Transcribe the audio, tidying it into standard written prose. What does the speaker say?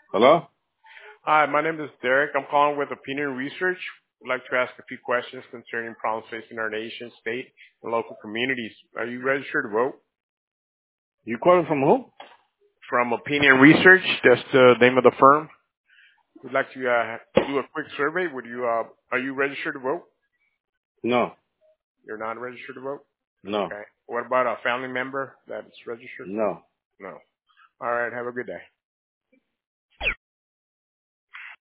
Hello? Hi, my name is Derek. I'm calling with Opinion Research. I'd like to ask a few questions concerning problems facing our nation, state, and local communities. Are you registered to vote? You calling from who? From Opinion Research, that's the name of the firm. We'd like to do a quick survey. Are you registered to vote? No, You're not registered to vote? no, Okay. What about a family member that's registered? no. No. All right. Have a good day.